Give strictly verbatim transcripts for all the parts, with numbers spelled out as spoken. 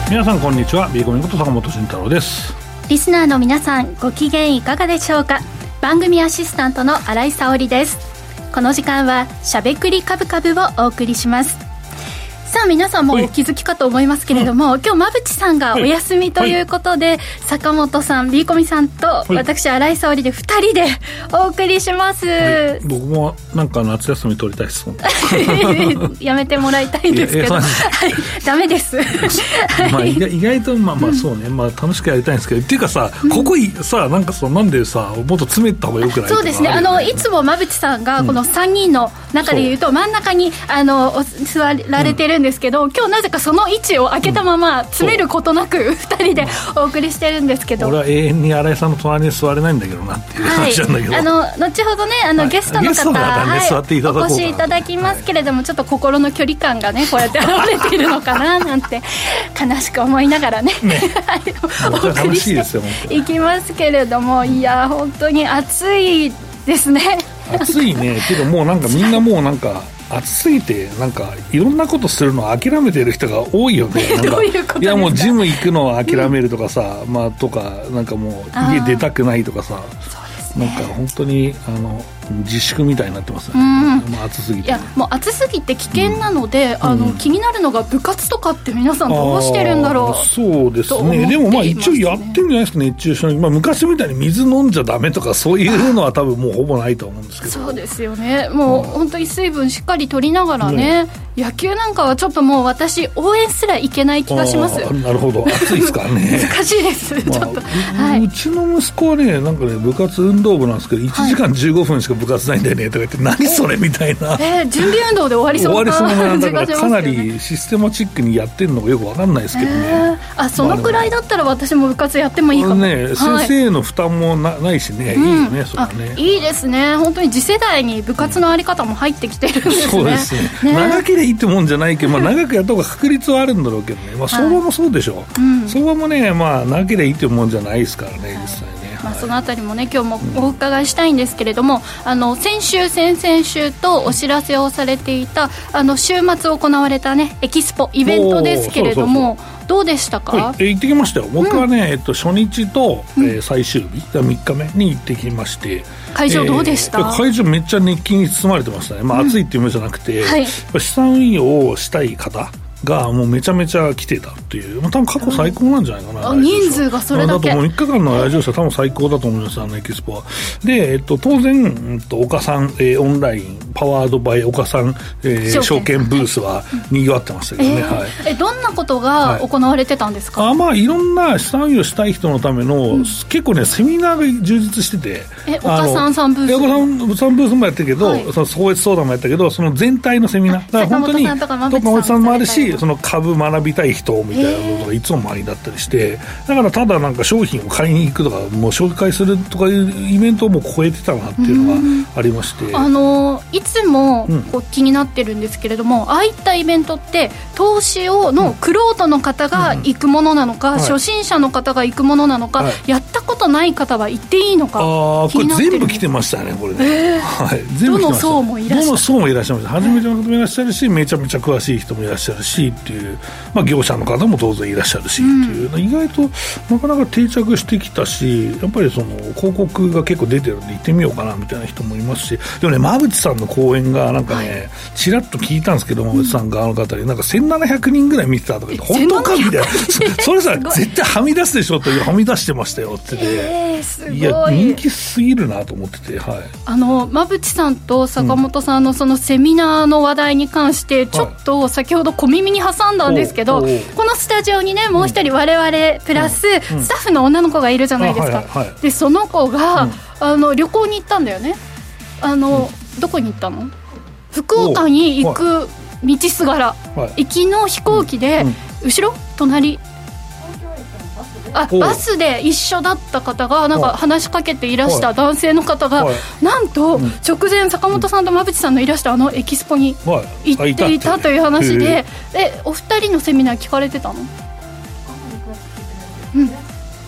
皆さんこんにちは。 B コミこと坂本慎太郎です。 リスナーの皆さんご機嫌いかがでしょうか。番組アシスタントの新井沙織です。この時間はしゃべくりカブカブをお送りします。さあ皆さんもお気づきかと思いますけれども、今日馬淵さんがお休みということで、はい、坂本さん B コミさんと私新井沙織でふたりでお送りします、はい、 僕もなんか夏休み取りたいですやめてもらいたいんですけど、はい、ダメですまあ意外、意外とまあまあそうね、まあ、楽しくやりたいんですけど、っていうかさ、ここさなんかさなんでさもっと詰めた方がよくない？ そうですね、あのいつも馬淵さんがこのさんにんの中でいうと、うん、真ん中にあの座られてるんですけど、うん、今日なぜかその位置を空けたまま詰めることなくふたりでお送りしてるんですけど、 俺は永遠に新井さんの隣に座れないんだけどなっていう話なんだけど、はい、 あの後ほどねあの、はい、ゲストの方、はい、座っていただこうかな、お越しいただきますけれども、はい、ちょっと心の距離感がねこうやって現れているのかななんて悲しく思いながらね、ねお送りしていきますけれども、いや本当に暑いですね。 暑いねけどもうなんかみんなもうなんか暑すぎてなんかいろんなことするのを諦めてる人が多いよね。なんかどういうことですか？ いやもうジム行くのを諦めるとかさ、うん、まあとかなんかもう家出たくないとかさ、なんか本当にあの自粛みたいになってますよね、うん、まあ、暑すぎて、 いやもう暑すぎて危険なので、うん、あの気になるのが部活とかって皆さんどうしてるんだろう。 そうですね、でもまあ一応やってるんじゃないですか、熱中症に、まあ、昔みたいに水飲んじゃダメとかそういうのは多分もうほぼないと思うんですけど。 そうですよね、もう本当に水分しっかり取りながらね、ね、野球なんかはちょっともう私応援すらいけない気がします。 なるほど、暑いですからね難しいです、まあ、ちょっと、はい、 うちの息子はねなんかね部活運動部なんですけどいちじかんじゅうごふんしか部活ないんだよねとか言って、何それみたいな、 えー、準備運動で終わりそうな終わりそうなんだからかなりシステマチックにやってるのがよく分かんないですけどね、えー、あそのくらいだったら私も部活やってもいいかも、 ね、はい、先生への負担も な, ないしね、うん、いいよねそれはね。 いいですね、本当に次世代に部活のあり方も入ってきてるんですね、うん、そうですね、ね、 長ければいいってもんじゃないけど、まあ、長くやった方が確率はあるんだろうけどね、まあ、相場もそうでしょう、はい、うん、相場もね、まあ、長ければいいってもんじゃないですからね、はい、実際ね、 まあ、そのあたりもね今日もお伺いしたいんですけれども、うん、あの先週先々週とお知らせをされていたあの週末行われたねエキスポイベントですけれども、そうそうそう、どうでしたか？ はい、え行ってきましたよ。僕はね、うん、えっと、初日と、えー、最終日みっかめに行ってきまして、 会場どうでした？ えー、会場めっちゃ熱気に包まれてましたね、まあ、暑いっていう意味じゃなくて、うん、はい、資産運用をしたい方がもうめちゃめちゃ来てたっていう、まあ、多分過去最高なんじゃないかな、うん、 人数がそれだけだともうみっかかんの来場者多分最高だと思います、あのエキスポは。で、えっと、当然、えっと、岡さん、えー、オンラインパワードバイ岡さん、えー、証券ブースはにぎわってましたけどね、えーはい、 えどんなことが行われてたんですか？ はい、あまあ、いろんな資産運用したい人のための、うん、結構ねセミナーが充実してて、 え岡さんさんブース、 岡さんさんブースもやったけど、はい、その個別相談もやったけど、その全体のセミナーだから本当に坂本さんとか馬淵さんもあるし、その株学びたい人みたいなことがいつも周りだったりして、だからただなんか商品を買いに行くとかもう紹介するとかいうイベントをもう超えてたなっていうのがありまして、 あのいつもこう気になってるんですけれども、うん、ああいったイベントって投資をの玄人の方が行くものなのか、うんうん、初心者の方が行くものなのか、はい、やったことない方は行っていいのか気になってる。 あこれ全部来てましたねこれね、えーはい、全部来てました。どの層もいらっしゃるどの層もいらっしゃいました。初めての方もいらっしゃるし、めちゃめちゃ詳しい人もいらっしゃるしっていう、まあ、業者の方も当然いらっしゃるし、うん、っていう意外となかなか定着してきたし、やっぱりその広告が結構出てるんで行ってみようかなみたいな人もいますし、でもね馬淵さんの講演がなんかね、はい、ちらっと聞いたんですけど、馬淵さんがあの方になんかせんななひゃくにんぐらい見てたとか言って、本当かみたいなそれさ絶対はみ出すでしょってはみ出してましたよって言って、えー、すごい、いや人気すぎるなと思ってて、はい、あの馬淵さんと坂本さんのそのセミナーの話題に関してちょっと先ほど小耳に挟んだんですけど、はい、このスタジオにねもう一人我々プラススタッフの女の子がいるじゃないですか、うんうん、でその子が、うん、あの旅行に行ったんだよね。あの、うん、どこに行ったの？福岡に行く道すがら、はい、行きの飛行機で、うんうん、後ろ隣あバスで一緒だった方がなんか話しかけていらした男性の方が、なんと直前坂本さんと馬淵さんのいらしたあのエキスポに行っていたという話で、えお二人のセミナー聞かれてたの？うん、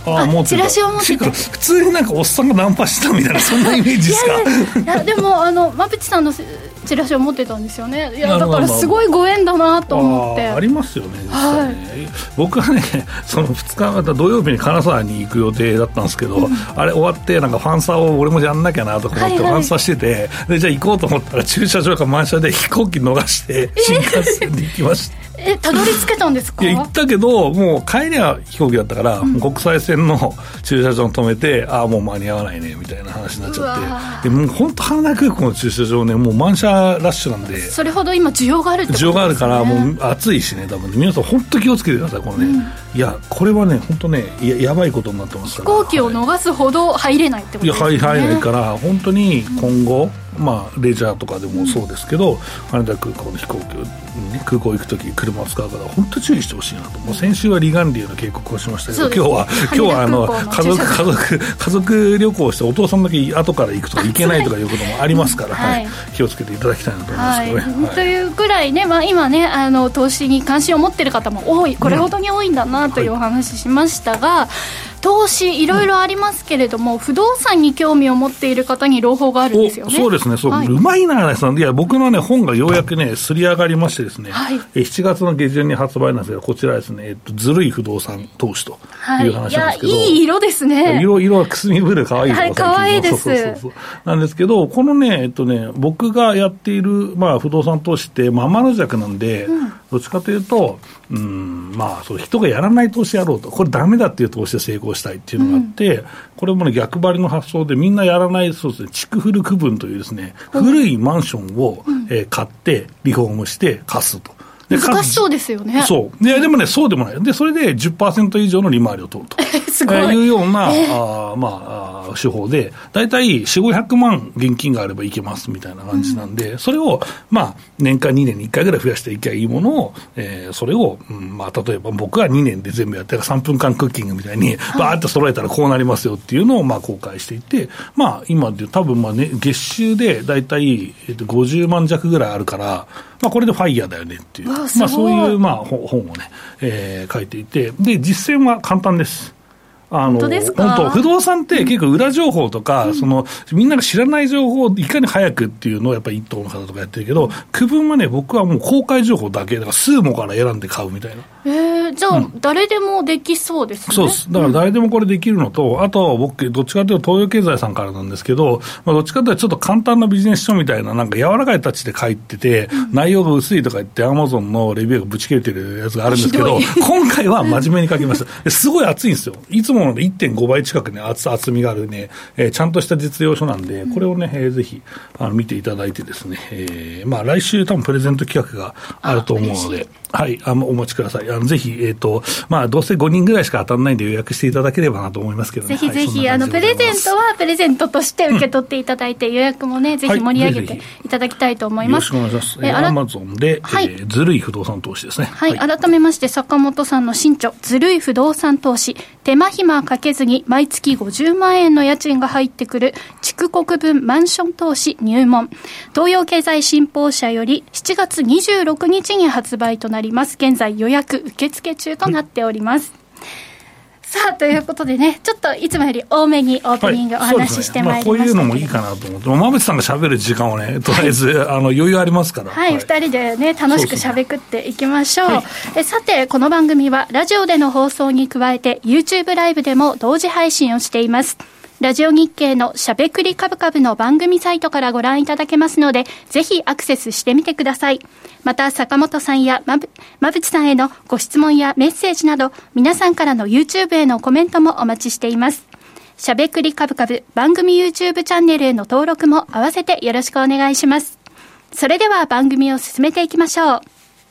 ああ持ってたチラシを持ってた。 普通になんかおっさんがナンパしたみたいなそんなイメージですか。 いやいやいやでもあの馬淵さんのチラシを持ってたんですよね。いやだからすごいご縁だなと思って。 あ, ありますよね実際ね、はい、僕はねそのふつかまた土曜日に金沢に行く予定だったんですけど、うん、あれ終わってなんかファンサを俺もやんなきゃなとか思ってファンサしてて、はいはい、でじゃあ行こうと思ったら駐車場が満車で飛行機逃して新幹線で行きました。 えたどり着けたんですか。 いや行ったけどもう帰りは飛行機だったから、うん、国際線の駐車場に止めてああもう間に合わないねみたいな話になっちゃって、でもう本当羽田空港の駐車場ねもう満車ラッシュなんで、 それほど今需要があるってことですね。 需要があるからもう暑いしね多分ね皆さん本当気をつけてくださいこのね、うん、いやこれはね本当ね や, やばいことになってますから、 飛行機を逃すほど入れないってことですね。 いや入れないから本当に今後、うん、まあレジャーとかでもそうですけど、うん、羽田空港の飛行機を、ね、空港行くとき車を使うから本当注意してほしいなと。もう先週は離岸流の警告をしましたけど、今日は今日はあの家族家族家族旅行してお父さんだけ後から行くとか行けないとかいうこともありますから、はい、気をつけていただきたいなと思いますけどね、はいはい、 というぐらいね、まあ、今ねあの投資に関心を持っている方も多い、これほどに多いんだなというお話しましたが、うんはい、投資いろいろありますけれども、うん、不動産に興味を持っている方に朗報があるんですよね。 そうですねそう、はい、うまいなさんいや僕の、ね、本がようやくねすり上がりましてですね、はい、えしちがつの下旬に発売なんですけど、こちらですね、えっと、ずるい不動産投資という話なんですけど、はい、いやいい色ですね。 色色はくすみブルーかわいいはいかわいいです。そうそうそうなんですけど、このねえっとね僕がやっている、まあ、不動産投資ってまあ天の弱なんで、うん、どっちかというとうんまあそう人がやらない投資やろうと、これダメだっていう投資で成功したいっていうのがあって、うん、これもね逆張りの発想でみんなやらないそうですね、築古区分というですね、うん、古いマンションを、うんえー、買ってリフォームして貸すと。 難しそうですよね。 そうででもねそうでもないで、それで じゅっパーセント 以上の利回りを取るとすごい、えー、 いうような、 えーあまあ、手法でだいたいよんひゃくごひゃくまん現金があればいけますみたいな感じなんで、うん、それを、まあ、年間にねんにいっかいぐらい増やしていけばいいものを、えー、それを、うんまあ、例えば僕がにねんで全部やってさんぷんかんクッキングみたいにバーッと揃えたらこうなりますよっていうのをまあ公開していて、まあ、今で多分まあ、ね、月収でだいたいごじゅうまん弱ぐらいあるから、まあ、これでファイヤーだよねっていう、まあ、そういう、まあ、本をね、えー、書いていて、で実践は簡単です。あの本当ですか？ 本当不動産って結構裏情報とか、うん、そのみんなが知らない情報をいかに早くっていうのをやっぱり一等の方とかやってるけど、区分はね僕はもう公開情報だけだから数もから選んで買うみたいな。 えー、じゃあ、うん、誰でもできそうですね。 そうです。だから誰でもこれできるのと、うん、あと僕どっちかというと東洋経済さんからなんですけど、まあ、どっちかというとちょっと簡単なビジネス書みたいななんか柔らかいタッチで書いてて、うん、内容が薄いとか言ってアマゾンのレビューがぶち切れてるやつがあるんですけど、今回は真面目に書きましたすごい厚いんですよ。いつもの いってんごばい近くね 厚, 厚みがあるね、えー、ちゃんとした実用書なんで、これをね、えー、ぜひあの見ていただいてですね、えー、まあ来週多分プレゼント企画があると思うので、はい、あお待ちください。あのぜひ、えーとまあ、どうせごにんぐらいしか当たらないんで予約していただければなと思いますけどね。 ぜひぜひ、 はい、 あのプレゼントはプレゼントとして受け取っていただいて、うん、予約もねぜひ盛り上げていただきたいと思います。 よろしくお願いします。えー、アマゾンで、はいえー、ずるい不動産投資ですね。 はい、はい、改めまして坂本さんの新著ずるい不動産投資、手間暇かけずに毎月ごじゅうまんえんの家賃が入ってくる築国分マンション投資入門、東洋経済新報社よりしちがつにじゅうろくにちに発売となります。現在予約受付中となっております、うん。さあということでね、ちょっといつもより多めにオープニングお話ししてまいりました、はいねまあ、こういうのもいいかなと思って、馬渕さんが喋る時間をねとりあえず、はい、あの余裕ありますから、 はい、はい、ふたりでね楽しく喋っていきましょう。そうそう、はい、えさてこの番組はラジオでの放送に加えて YouTube ライブでも同時配信をしています。ラジオ日経のしゃべくりカブカブの番組サイトからご覧いただけますので、ぜひアクセスしてみてください。また坂本さんやまぶ馬淵さんへのご質問やメッセージなど、皆さんからの YouTube へのコメントもお待ちしています。しゃべくりカブカブ番組 YouTube チャンネルへの登録も合わせてよろしくお願いします。それでは番組を進めていきましょう。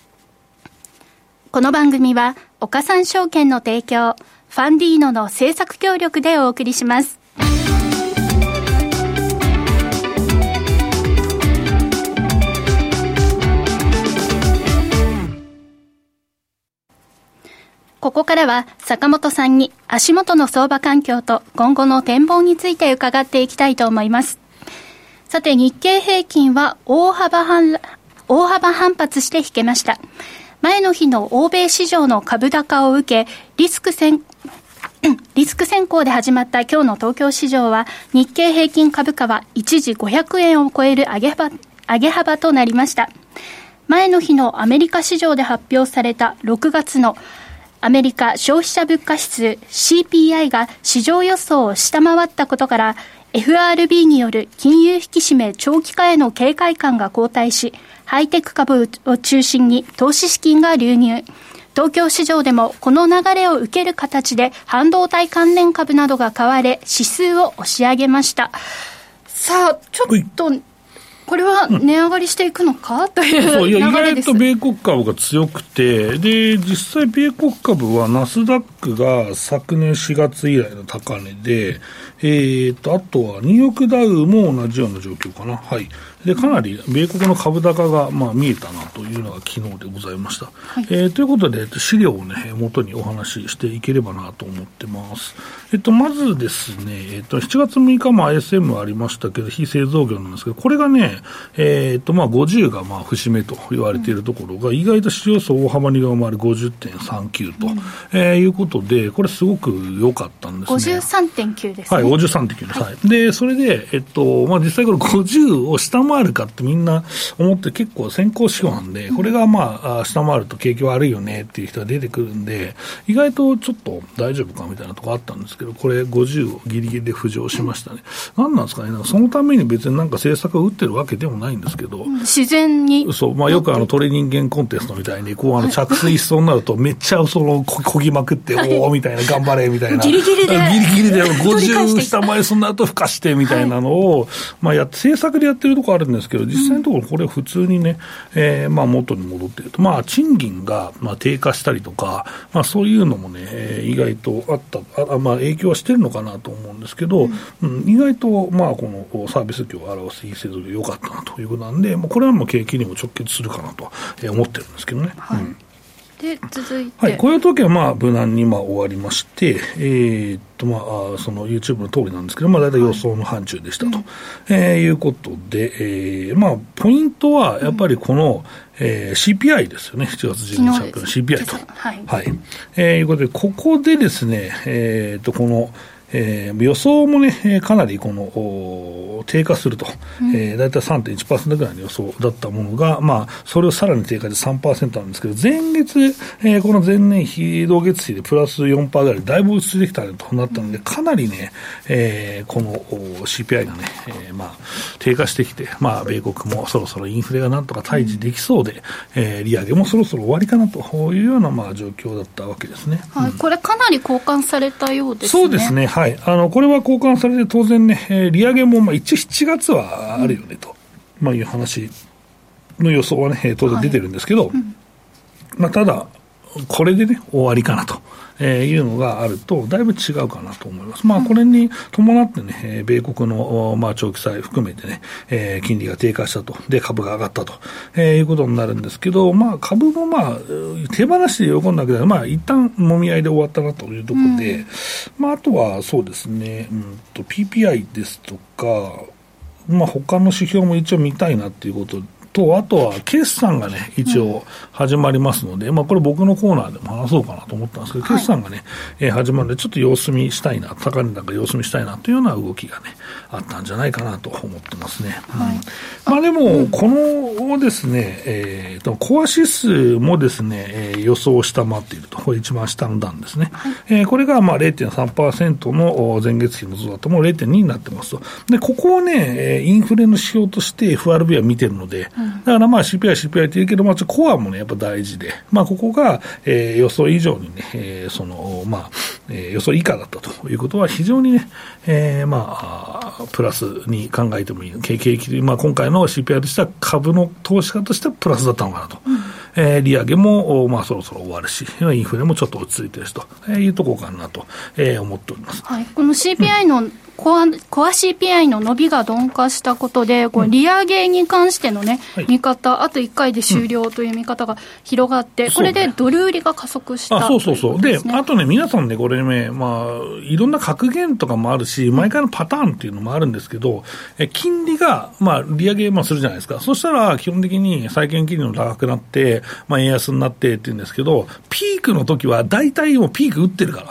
この番組は岡三証券の提供、ファンディーノの制作協力でお送りします。ここからは坂本さんに足元の相場環境と今後の展望について伺っていきたいと思います。さて日経平均は大幅反、大幅反発して引けました。前の日の欧米市場の株高を受け、リスク先リスク先行で始まった今日の東京市場は日経平均株価は一時ごひゃくえんを超える上げ幅、上げ幅となりました。前の日のアメリカ市場で発表されたろくがつのアメリカ消費者物価指数 シーピーアイ が市場予想を下回ったことから エフアールビー による金融引き締め長期化への警戒感が後退し、ハイテク株を中心に投資資金が流入。東京市場でもこの流れを受ける形で半導体関連株などが買われ指数を押し上げました。さあちょっとこれは値上がりしていくのか、うん、という流れです。そういや意外と米国株が強くて、で実際米国株はナスダックが昨年しがつ以来の高値で、えー、とあとはニューヨークダウも同じような状況かな。はい。でかなり米国の株高が、まあ、見えたなというのが昨日でございました、はい。えー、ということで資料をね元にお話ししていければなと思ってます。えっとまずですね、えっとしちがつむいかも アイエスエム ありましたけど非製造業なんですけど、これがねえっとまあごじゅうがまあ節目と言われているところが、うん、意外と市場予想大幅に上回る ごじゅってんさんきゅう と、うんえー、いうことでこれすごく良かったんですね。 ごじゅうさんてんきゅう ですね。 はい、ごじゅうさんてんきゅうです、はい、でそれで、えっとまあ、実際これごじゅうを下回るかってみんな思って結構先行指標なんで、これがまあ下回ると景気悪いよねっていう人が出てくるんで、意外とちょっと大丈夫かみたいなところあったんですけど、これごじゅうをギリギリで浮上しましたね。何なんですかね、なんかそのために別になんか政策を打ってるわけでもないんですけど、 自然にそう、まあ、よくあの鳥人間コンテストみたいにこうあの着水しそうになるとめっちゃそのこぎまくっておおみたいな頑張れみたいなギリギリでギリギリでごじゅう下回りそうになるとふかしてみたいなのを、まあ、や政策でやってるところあるんですけど、実際のところこれ普通にね、えー、まあ元に戻っていると、まあ、賃金がまあ低下したりとか、まあ、そういうのもね、えー、意外とあったあ、まあ、影響はしてるのかなと思うんですけど、うんうん、意外とまあこのサービス業を表す非製造業良かったなということなんで、まあ、これはもう景気にも直結するかなと思ってるんですけどね。 はい、 うんで続いて、 はい、こういう時はまあ無難にまあ終わりまして、えーっとまあ、その YouTube の通りなんですけど、まあ、大体予想の範疇でしたと、はいえー、いうことで、えーまあ、ポイントはやっぱりこの、うんえー、シーピーアイ ですよね。しちがつじゅうににち発表の シーピーアイ と、 はいはいえー、いうことでここでですね、えー、っとこのえー、予想もね、かなりこの低下すると、うんえー、だいたい さんてんいちパーセント ぐらいの予想だったものが、まあ、それをさらに低下で さんパーセント なんですけど、前月、えー、この前年比、同月比でプラス よんパーセント ぐらい、だいぶ落ち着いてきたとなったので、かなりね、えー、この シーピーアイ がね、えー、まあ、低下してきて、まあ、米国もそろそろインフレがなんとか対峙できそうで、えー、利上げもそろそろ終わりかなというような、まあ、状況だったわけですね。 はい、うん、これかなり交換されたようですね。 そうですね。はい、あのこれは交換されて当然ね、えー、利上げもまあ一応しちがつはあるよねと、うんまあ、いう話の予想はね当然出てるんですけど、はいうんまあ、ただこれでね終わりかなと、えー、いうのがあるとだいぶ違うかなと思います。まあこれに伴ってね、えー、米国のまあ長期債含めてね、えー、金利が低下したとで株が上がったと、えー、いうことになるんですけど、まあ株もまあ手放しで喜んだけどまあ一旦もみ合いで終わったなというところで、うん、まああとはそうですね、うんと ピーピーアイ ですとかまあ他の指標も一応見たいなっていうことと、あとは決算がね一応始まりますので、うんまあ、これ僕のコーナーでも話そうかなと思ったんですけど、決算がね、はいえー、始まるのでちょっと様子見したいな、高値なんか様子見したいなというような動きがねあったんじゃないかなと思ってますね、はいうんまあ、でもこのですね、えー、とコア指数もですね、えー、予想を下回っていると、これ一番下の段ですね、はいえー、これがまあ れいてんさんパーセント の前月比の増だともう れいてんに になってますと。でここをねインフレの指標として エフアールビー は見てるので、だからまあ シーピーアイ、シーピーアイ って言うけど、まあ、コアもね、やっぱ大事で、まあ、ここが、えー、予想以上にね、えー、その、まあ、えー、予想以下だったということは非常にね、えー、まあ、プラスに考えてもいい。景気、まあ、今回の シーピーアイ としては株の投資家としてはプラスだったのかなと。うんえー、利上げも、まあ、そろそろ終わるし、インフレもちょっと落ち着いてるしというところかなと、えー、思っております。 はい、この シーピーアイ の、うんコア、コア シーピーアイ の伸びが鈍化したことで、こう利上げに関しての、ねうん、見方、あといっかいで終了という見方が広がって、うん、これでドル売りが加速した、ね、 あそうそうそう、で、あとね、皆さんね、これね、まあ、いろんな格言とかもあるし、毎回のパターンっていうのもあるんですけど、え金利が、まあ、利上げまあするじゃないですか、そしたら基本的に債券金利も高くなって、まあ、円安になってっていうんですけど、ピークの時は大体もうピーク打ってるから。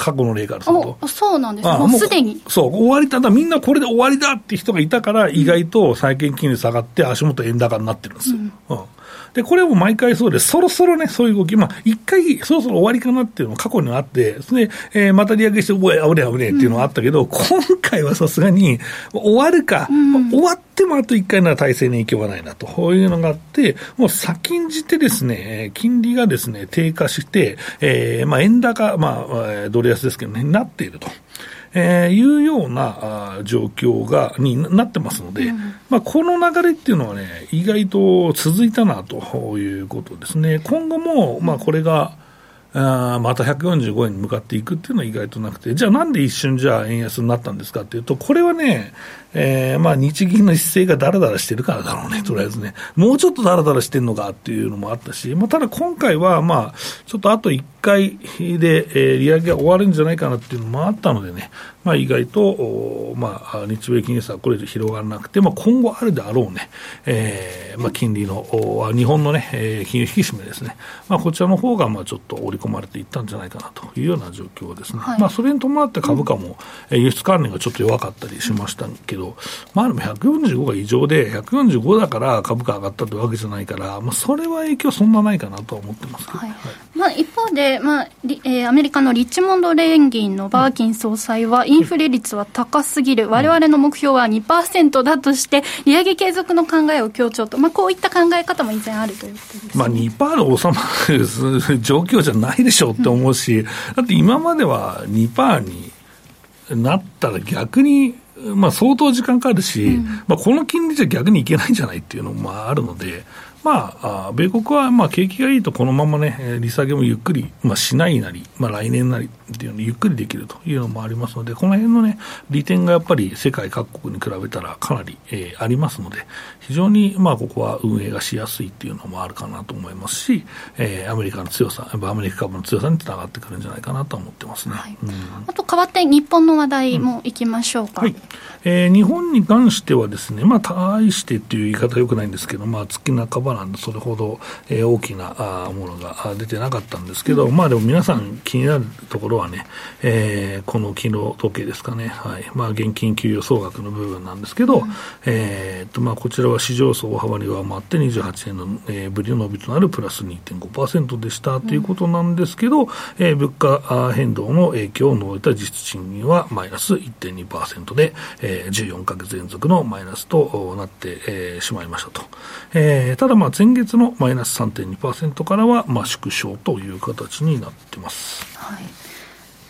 過去の例からすると。 そうなんですね。もうすでに。 そう、終わりだ。みんなこれで終わりだって人がいたから、意外と債券金利下がって足元円高になってるんですよ。うんうん、で、これも毎回そうで、そろそろね、そういう動き、まあ、一回、そろそろ終わりかなっていうのも過去にはあって、それで、えー、また利上げして、おい、あぶねえ、あぶねえっていうのがあったけど、うん、今回はさすがに、終わるか、うん、終わってもあと一回なら体制に影響がないなと、こういうのがあって、もう先んじてですね、金利がですね、低下して、えー、まあ、円高、まあ、ドル安ですけどね、なっていると。えー、いうようなあ状況がになってますので、うん、まあ、この流れっていうのはね、意外と続いたなということですね。今後も、まあ、これがあまたひゃくよんじゅうごえんに向かっていくっていうのは意外となくて、じゃあなんで一瞬じゃあ円安になったんですかっていうと、これはね、えー、まあ日銀の姿勢がダラダラしてるからだろうね、とりあえずね。もうちょっとダラダラしてるのかっていうのもあったし、まあ、ただ今回はまあちょっとあといっかいで、えー、利上げが終わるんじゃないかなっていうのもあったのでね、まあ、意外と、まあ、日米金利差はこれ以上広がらなくて、まあ、今後あるであろうね、えーまあ、金利の日本のね、えー、金融引き締めですね、まあ、こちらの方がまあちょっと織り込まれていったんじゃないかなというような状況ですね。はい、まあ、それに伴って株価も、うん、輸出関連がちょっと弱かったりしましたけど、まあ、でもひゃくよんじゅうごが異常でひゃくよんじゅうごだから株価上がったというわけじゃないから、まあ、それは影響そんなないかなとは思ってますけど、はいはい、 まあ、一方で、まあえー、アメリカのリッチモンド連銀のバーキン総裁は、インフレ率は高すぎる、我々の目標は にパーセント だとして利上げ継続の考えを強調と、まあ、こういった考え方も以前あるということです、ね。 まあ、にパーセント で収まる状況じゃないでしょうって思うし、うん、だって今までは にパーセント になったら逆に、まあ、相当時間かかるし、うん、まあ、この金利じゃ逆にいけないんじゃないっていうのもあるので、まあ、米国はまあ景気がいいとこのままね、利下げもゆっくり、まあ、しないなり、まあ、来年なりっていうのをゆっくりできるというのもありますので、この辺のね、利点がやっぱり世界各国に比べたらかなり、えー、ありますので、非常にまあここは運営がしやすいっていうのもあるかなと思いますし、えー、アメリカの強さ、やっぱアメリカ株の強さにつながってくるんじゃないかなと思ってますね。はい、うん、 あと変わって日本の話題もいきましょうか。 うん、はい、えー、日本に関してはですね、まあ、対してっていう言い方はよくないんですけど、まあ、月半ばなんでそれほど、えー、大きなあものが出てなかったんですけど、うん、まあでも皆さん気になるところはね、えー、この昨日統計ですかね、はい、まあ、現金給与総額の部分なんですけど、うん、えーとまあ、こちらは市場層を大幅に上回ってにじゅうはちねんの、えー、ぶりの伸びとなるプラス にてんごパーセント でしたということなんですけど、うん、えー、物価変動の影響を除いた実質賃金はマイナス いってんにパーセント で、えー、じゅうよんかげつ連続のマイナスとなって、えー、しまいましたと。えー、ただまあ前月のマイナス さんてんにパーセント からはまあ縮小という形になってます。はい、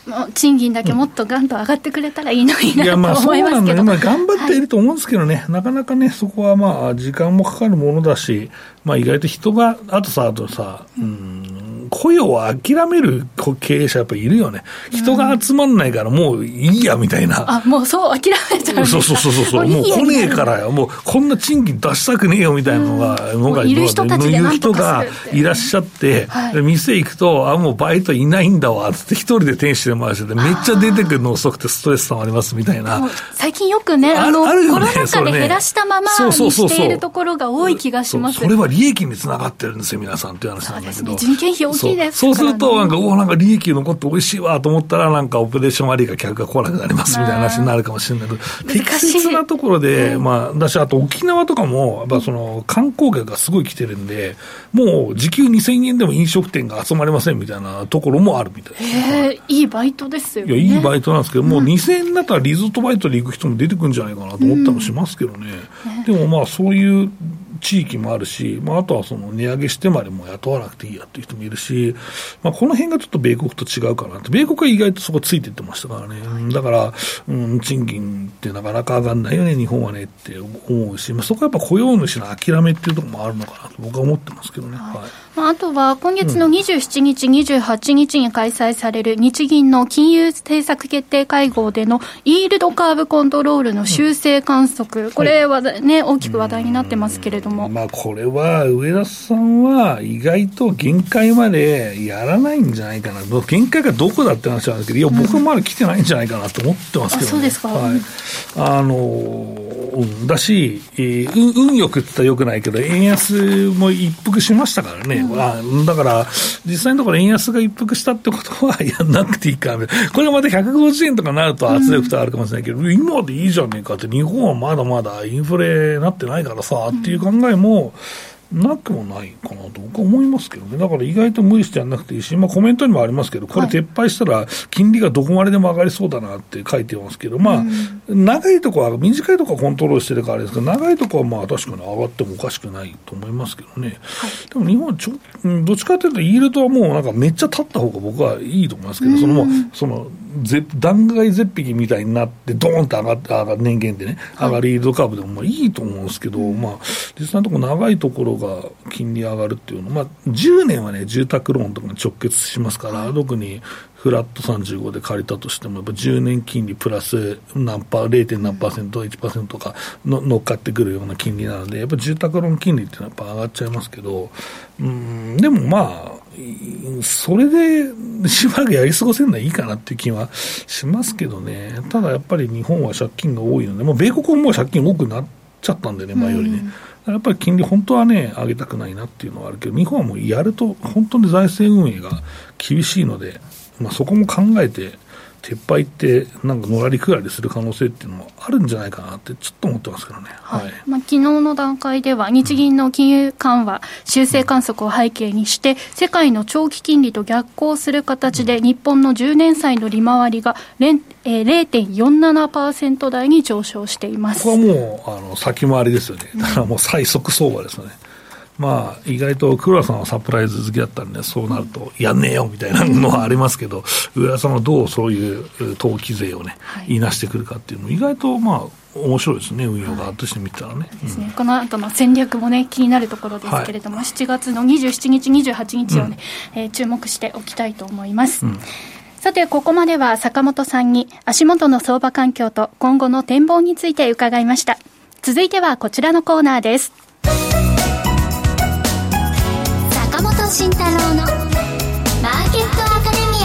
もう賃金だけもっとガンと上がってくれたらいいのにな、うん、いやまあと思いますけど、まあ、頑張っていると思うんですけどね、はい、なかなかねそこはまあ時間もかかるものだし、まあ、意外と人があとさあとさ、うん、雇用を諦める経営者やっぱりいるよね。人が集まんないからもういいやみたいな、うん、 あもうそう諦めちゃう、 そうそうそうそうもう来ねえからよ、もうこんな賃金出したくねえよみたいなのが、うん、のがいる人たちでなんとかするっていらっしゃって、はい、店行くとあもうバイトいないんだわって一人で店主で回しててめっちゃ出てくるの遅くてストレス溜まりますみたいな。 最近よくねあのあるよね、コロナ禍で減らしたままにしているところが多い気がします。 そ, そ, そ, それは利益につながってるんですよ皆さんという話なんだけど、 そうですね、人件費大きいですからね。 そう、そうするとなんかおなんか利益残って美味しいわと思ったらなんかオペレーション悪いから客が来なくなりますみたいな話になるかもしれないけど、適切なところで、うん、まあだしあと沖縄とかもやっぱその観光客がすごい来てるんで、もう時給にせんえんでも飲食店が集まれませんみたいなところもあるみたいです。 へー、いいバイトですよね。 いやいいバイトなんですけど、もうにせんえんだったらリゾートバイトで行く人も出てくるんじゃないかなと思ったりもしますけどね、うん、でもまあそういう地域もあるし、まあ、あとはその値上げしてまでも雇わなくていいやっていう人もいるし、まあ、この辺がちょっと米国と違うかなって。米国は意外とそこついてってましたからね、はい、だから、うん、賃金ってなかなか上がんないよね日本はねって思うし、まあ、そこはやっぱ雇用主の諦めっていうところもあるのかなと僕は思ってますけどね、はいはい。 まあ、あとは今月のにじゅうしちにち、うん、にじゅうはちにちに開催される日銀の金融政策決定会合でのイールドカーブコントロールの修正観測、うん、これは、ね、大きく話題になってますけれどども、 まあ、これは上田さんは意外と限界までやらないんじゃないかな、限界がどこだって話なんですけど、いや僕はまだ来てないんじゃないかなと思ってますけどね、 うん、あそうですか、 はい、あのだし、えー、運よくって言ったらよくないけど円安も一服しましたからね、うん、あだから実際のところ円安が一服したってことはやんなくていいから、これがまたひゃくごじゅうえんとかなると圧力とあるかもしれないけど、うん、今でいいじゃねえかって、日本はまだまだインフレなってないからさ、うん、っていう考えもなくもないかなと僕は思いますけどね。だから意外と無理してやんなくていいし、まあコメントにもありますけど、これ撤廃したら金利がどこまででも上がりそうだなって書いてますけど、まあ、うん、長いとこは、短いとこはコントロールしてるからあれですけど、長いとこはまあ確かに上がってもおかしくないと思いますけどね。はい、でも日本はちょ、どっちかというとイールドはもうなんかめっちゃ立った方が僕はいいと思いますけど、うん、そのもう、その、断崖絶壁みたいになってドーンと上がって上が年限でね上がるイールドカーブでもまあいいと思うんですけど、はい、まあ実際のところ長いところが金利上がるっていうのは、まあ、じゅうねんはね住宅ローンとかに直結しますから、はい、特にフラットさんじゅうごで借りたとしてもやっぱじゅうねん金利プラス何パー ゼロ. 何パーセント いちパーセント とかの乗っかってくるような金利なのでやっぱ住宅ローン金利っていうのはやっぱ上がっちゃいますけど、うーんでもまあそれでしばらくやり過ごせるのはいいかなっていう気はしますけどね。ただやっぱり日本は借金が多いので、もう米国ももう借金多くなっちゃったんでね、前よりね、うん、やっぱり金利本当はね上げたくないなっていうのはあるけど、日本はもうやると本当に財政運営が厳しいので、まあ、そこも考えて撤廃ってなんかのらりくらりする可能性っていうのもあるんじゃないかなってちょっと思ってますけどね、 はいはいまあ、昨日の段階では日銀の金融緩和、うん、修正観測を背景にして、うん、世界の長期金利と逆行する形で、うん、日本のじゅうねん債の利回りが ゼロてんよんななパーセント 台に上昇しています。 ここはもうあの先回りですよね。だからもう最速相場ですよね、うんまあ、意外と黒田さんはサプライズ好きだったんでそうなるとやんねえよみたいなのはありますけど、上田さんはどうそういう投機税をね、はい、言いなしてくるかっていうのも意外とまあ面白いですね、運用側として見たらね、はいですねうん、この後の戦略もね気になるところですけれども、はい、しちがつのにじゅうしちにちにじゅうはちにちをね、うんえー、注目しておきたいと思います、うんさてここまでは坂本さんに足元の相場環境と今後の展望について伺いました。続いてはこちらのコーナーです。 坂本慎太郎のマーケットアカデミ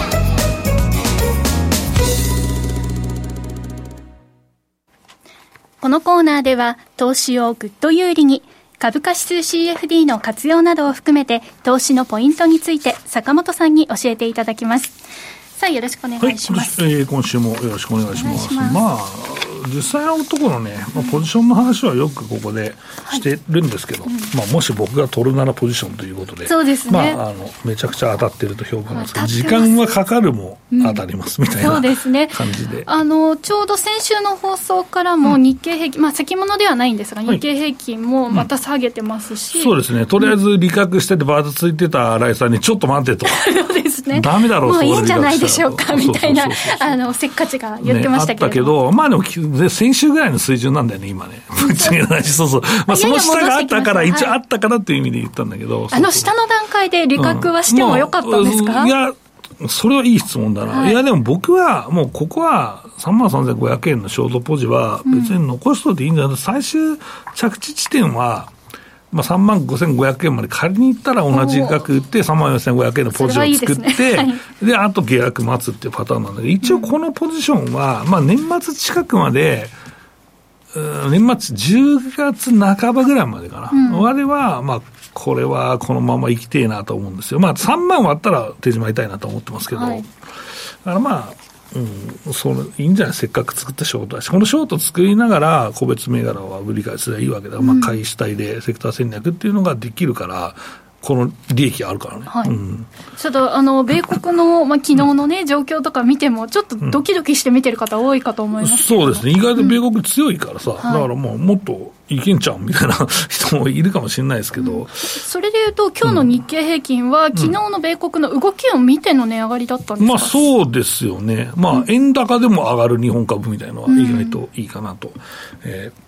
ア。このコーナーでは投資をぐっと有利に株価指数 シーエフディー の活用などを含めて投資のポイントについて坂本さんに教えていただきます。さあよろしくお願いします、 はいえー、今週もよろしくお願いします。まあ実際のところね、まあ、ポジションの話はよくここでしてるんですけど、はいうんまあ、もし僕が取るならポジションということで、 そうですね、 まあ、あのめちゃくちゃ当たってると評価なんですけど、時間はかかるも当たりますみたいな、うん、そうですね、感じであのちょうど先週の放送からも日経平均、うんまあ、先物ではないんですが日経平均もまた下げてますし、 うん、そうですね、とりあえず利確しててバーッとついてた新井さんにちょっと待ってとそうですね、 ダメだろうもういいんじゃないでしょうかみたいなあのせっかちが言ってましたけれども、 ね、あったけど、まあでも先週ぐらいの水準なんだよね今ねぶっちゃけないそうそう、まあ、その下があったから一応あったからっていう意味で言ったんだけど、 あの下の段階で利確はしてもよかったんですか、 うんまあ、いやそれはいい質問だな、はい、いやでも僕はもうここはさんまんさんぜんごひゃくえんのショートポジは別に残しといていいんじゃない、うん、最終着地地点はまあ、さんまんごせんごひゃくえんまで借りに行ったら同じ額売ってさんまんよんせんごひゃくえんのポジションを作って、いいで、ねはい、であと下落待つっていうパターンなんだけど、一応このポジションは、まあ、年末近くまで年末じゅうがつなかばぐらいまでかな、うん、我はまあこれはこのまま行きてえなと思うんですよ。まあさんまん割ったら手締まりたいなと思ってますけど、はい、だからまあうん、それいいんじゃない、せっかく作ったショートだし、このショート作りながら個別銘柄は売り買いすればいいわけだから、うんまあ、買い主体でセクター戦略っていうのができるからこの利益あるからね、はいうん、 ちょっとあの米国の、まあ、昨日の、ね、状況とか見てもちょっとドキドキして見てる方多いかと思います、うん、 そうですね、意外と米国強いからさ、うん、だからもうもっといけんちゃうみたいな人もいるかもしれないですけど、うん、 それでいうと今日の日経平均は、うん、昨日の米国の動きを見ての値上がりだったんですか。 まあそうですよね、まあ、円高でも上がる日本株みたいなのは意外といいかなと、うんえー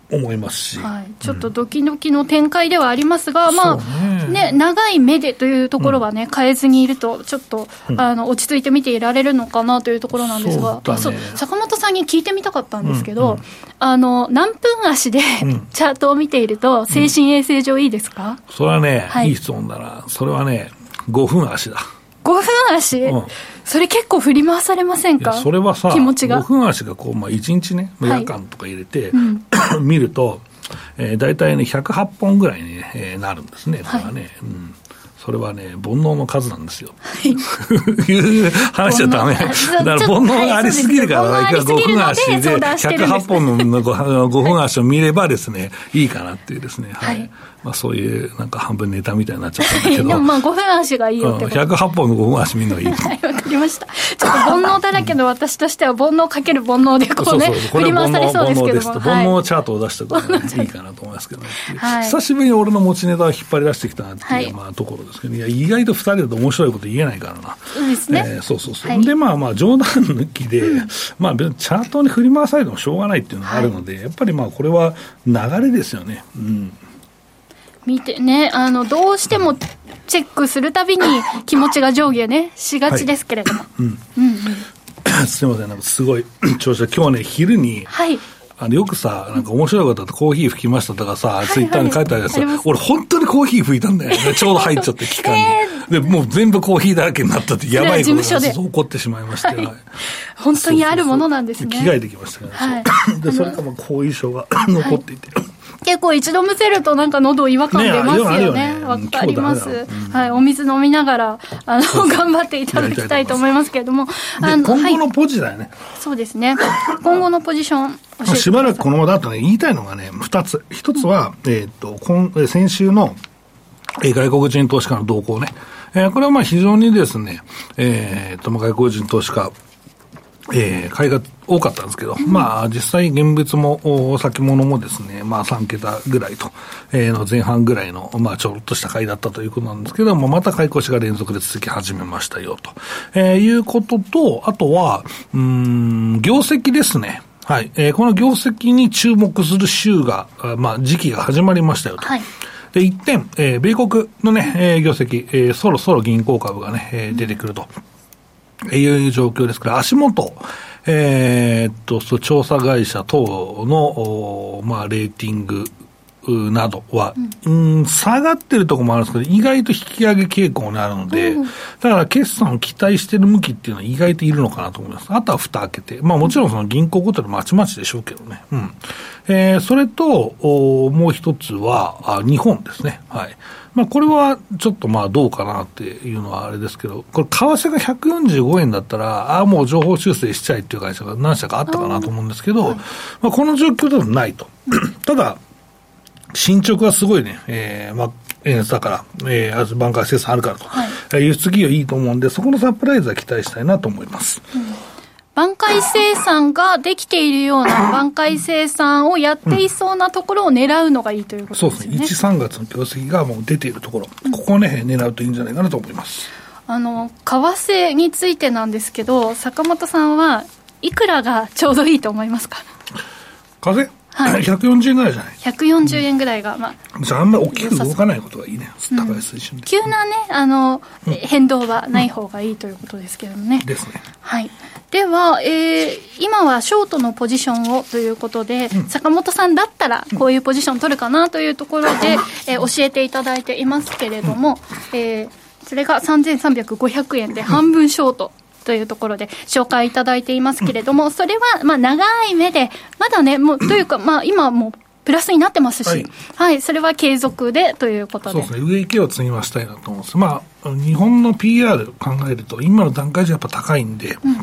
思いますし、 はい、ちょっとドキドキの展開ではありますが、うん、まあね、長い目でというところはね、うん、変えずにいるとちょっと、うん、あの落ち着いて見ていられるのかなというところなんですが、そう、ね、そう坂本さんに聞いてみたかったんですけど、うんうん、あの何分足で、うん、チャートを見ていると精神衛生上いいですか？ うん、それはね、はい、いい質問だな。それはねごふん足だ。 ごふん足、うん、それ結構振り回されませんか？ それはさ、 気持ちがごふん足がこう、まあ、いちにちね、はい、夜間とか入れて、うん、見ると、えー、大体ねひゃくはちぽんぐらいに、ねえー、なるんですね。これはね、はい、うん、それはね煩悩の数なんですよ、はい、いう話じゃダメだから煩悩がありすぎるから、はい、ごふん足でひゃくはちぽんのごふん足を見ればですねいいかなっていうですね、はい、はい、まあ、そういうなんか半分ネタみたいになっちゃったんだけど、 でもまあごふん足がいいよってこと、 ひゃくはちぽんのごふん足見るのがいい。 はい、わかりました。ちょっと煩悩だらけの私としては煩悩かける煩悩でこうね、そうそうそう、振り回されそうですけども、 煩悩チャートを出しておくのがいいかなと思いますけどね、はい、久しぶりに俺の持ちネタを引っ張り出してきたなっていう、はい、まあ、ところですけど、いや意外とふたりだと面白いこと言えないからな。 そうですね、 えー、そうそうそう、はい、でまあまあ冗談抜きで、うん、まあチャートに振り回されてもしょうがないっていうのがあるので、はい、やっぱりまあこれは流れですよね。うん、 見てね、あのどうしてもチェックするたびに気持ちが上下ねしがちですけれども、はい、うんうんうん、 すみません、なんかすごい調子で今日ね昼に、はい、あのよくさなんか面白いことだとコーヒー吹きましたとかさ、はいはい、ツイッターに書いてあるやつ、俺本当にコーヒー吹いたんだよね。ちょうど入っちゃって期間に、えー、でもう全部コーヒーだらけになったってやばいことが起こってしまいまして、はいはい、 本当にあるものなんですね。 着替えてきましたけど、ね、はい、でそれがまあ後遺症が残っていて、はい、 結構一度むせるとなんか喉違和感出ますよね。わ、ね、かります、うん、はい、お水飲みながらあの頑張っていただきたいと思いますけれども、 あの今後のポジだよね、はい、 そうですね、今後のポジション教えてください。 しばらくこのままだとね言いたいのがねふたつ。ひとつは、うん、えー、と今先週の外国人投資家の動向ね、えー、これはまあ非常にですね、えー、と外国人投資家えー、買いが多かったんですけど、うん、まあ実際現物も先物もですね、まあさんけたぐらいと、えー、の前半ぐらいのまあちょろっとした買いだったということなんですけども、また買い越しが連続で続き始めましたよと、えー、いうことと、あとはうーん業績ですね。はい、えー、この業績に注目する週がまあ時期が始まりましたよと。はい、で一点、えー、米国のね、えー、業績、えー、そろそろ銀行株がね、えー、出てくると。いう状況ですから、足元、えー、っと、調査会社等の、まあ、レーティングなどは、うん、うん下がってるところもあるんですけど、意外と引き上げ傾向にあるので、うん、だから決算を期待してる向きっていうのは意外といるのかなと思います。あとは蓋開けて、まあもちろんその銀行ごとでまちまちでしょうけどね。うん。えー、それと、もう一つは、あ、日本ですね。はい。まあ、これはちょっとまあどうかなっていうのはあれですけど、これ為替がひゃくよんじゅうごえんだったら、ああもう情報修正しちゃいっていう会社が何社かあったかなと思うんですけど、はい、まあ、この状況だとないと。ただ、進捗はすごいね、えー、まあ、円安だから、えー、挽回生産あるからと、はい、輸出企業いいと思うんで、そこのサプライズは期待したいなと思います。 うん、挽回生産ができているような挽回生産をやっていそうなところを狙うのがいいということですね。 そうですね。いち、さんがつの業績がもう出ているところ、うん、ここをね、狙うといいんじゃないかなと思います。 あの、為替についてなんですけど、坂本さんはいくらがちょうどいいと思いますか？ 為替はい、ひゃくよんじゅうえんぐらいじゃない？ひゃくよんじゅうえんぐらいが、まあ、じゃああんまり大きく動かないことがいいね、うん、高い水準で。 急なね、あの、うん、変動はない方がいいということですけどもね。 ですね。 はい。では、えー、今はショートのポジションをということで、うん、坂本さんだったらこういうポジション取るかなというところで、うん、えー、教えていただいていますけれども、うん、えー、それがさんぜんさんびゃくごひゃくえんで半分ショート。うんというところで紹介いただいていますけれども、それはまあ長い目でまだね、もうというか、まあ今はもうプラスになってますし、はい、はい、それは継続でということで、 そうですね、上行きを積み増したいなと思うんです。まあ日本の ピーアール 考えると今の段階じゃやっぱ高いんで、うん、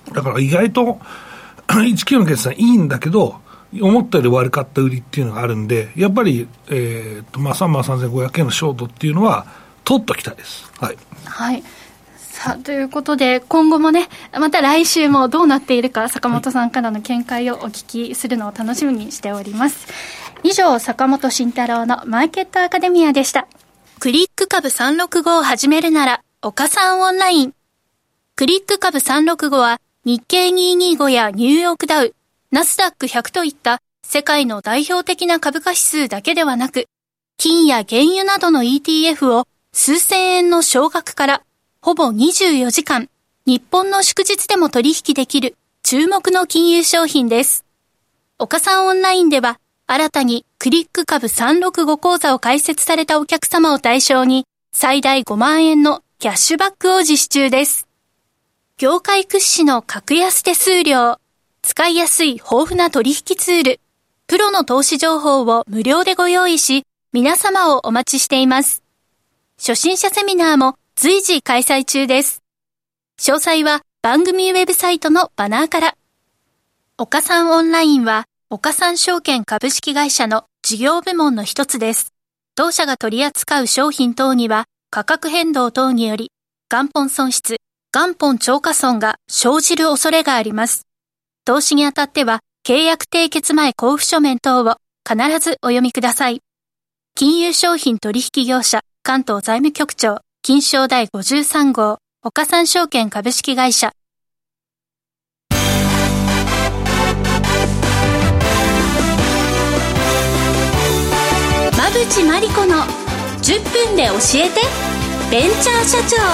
だから意外といちキロの決算いいんだけど思ったより悪かった売りっていうのがあるんで、やっぱり、えーとまあ、さんまんさんぜんごひゃくえんのショートっていうのは取っときたいです。はい、はい。 さあということで今後もね、また来週もどうなっているか坂本さんからの見解をお聞きするのを楽しみにしております。以上、坂本慎太郎のマーケットアカデミアでした。クリック株さんろくごを始めるなら岡さんオンライン。クリック株さんろくごは日経にひゃくにじゅうごやニューヨークダウ、ナスダックひゃくといった世界の代表的な株価指数だけではなく、金や原油などの イーティーエフ を数千円の少額からほぼにじゅうよじかん、日本の祝日でも取引できる注目の金融商品です。岡三オンラインでは新たにクリック株さんろくご口座を開設されたお客様を対象に最大ごまんえんのキャッシュバックを実施中です。業界屈指の格安手数料、使いやすい豊富な取引ツール、プロの投資情報を無料でご用意し、皆様をお待ちしています。初心者セミナーも随時開催中です。詳細は番組ウェブサイトのバナーから。岡三オンラインは、岡三証券株式会社の事業部門の一つです。当社が取り扱う商品等には、価格変動等により、元本損失、元本超過損が生じる恐れがあります。投資にあたっては、契約締結前交付書面等を必ずお読みください。金融商品取引業者関東財務局長金商第ごじゅうさん号岡三証券株式会社。馬淵真理子のじゅっぷんで教えてベンチャー社長。